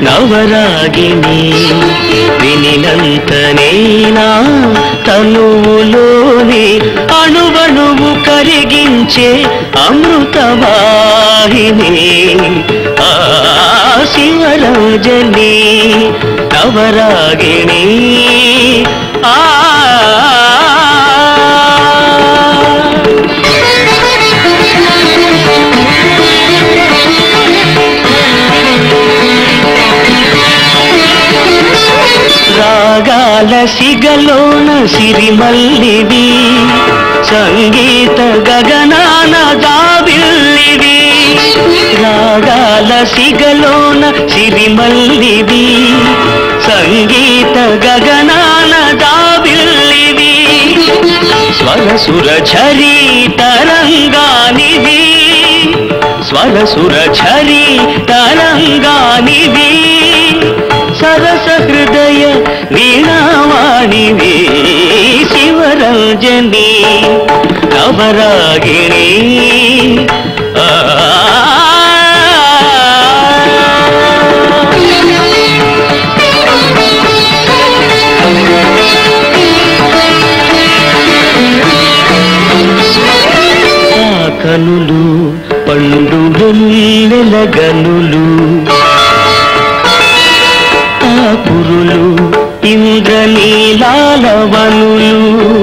నవరాగిణి వినినంతనేనా తనువులోని అణువణువు కరిగించే అమృతవాహిని ఆ శివరంజని నవరాగిణి ఆ రాగాల సిగలోన సిరిమల్లివి సంగీత గగనాన జాబిల్లివి రాగాల సిగలోన సిరిమల్లివి సంగీత గగనాన జాబిల్లివి స్వరసుర ఝరీ తరంగానివి స్వరసుర ఝరీ తరంగానివి సరస హృదయ వీణావాణివి శివరంజని నవరాగిణి కనులు పండు వెన్నెల గనులు పురులు ఇంద్రనీలాలవనులు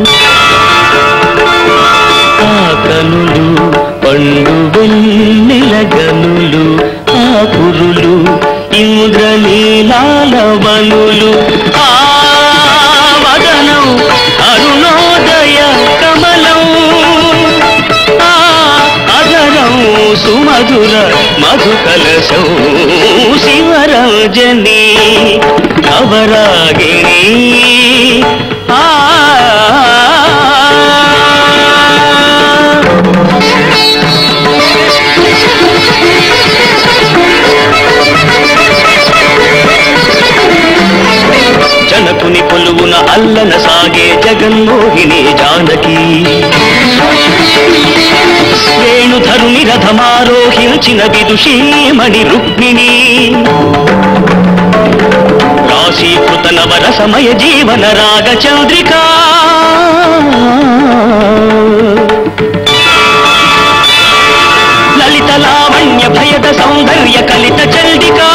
ఆ కనులు పండు వెన్నెల గనులు ఆ పురులు ఇంద్రనీలాలవనులు ఆ వదనం అరుణోదయ కమలం ఆ అదరం సుమధుర మధుకలశం శివరంజని నవరాగిణి ఆ జనకుని కొలువున అల్లన సాగే జగన్మోహిని జానకి వేణుధరుని రథమారోహించిన విదుషీమణి రుక్మిణి రాశీకృత నవరసమయ జీవన రాగ చంద్రికా లలిత లావణ్య భయద సౌందర్య కలిత చండికా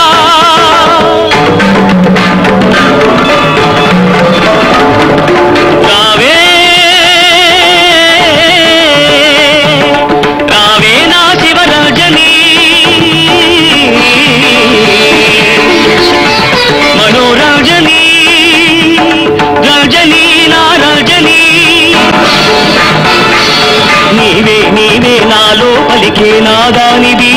నీవే నాలో పలికే నాదానివి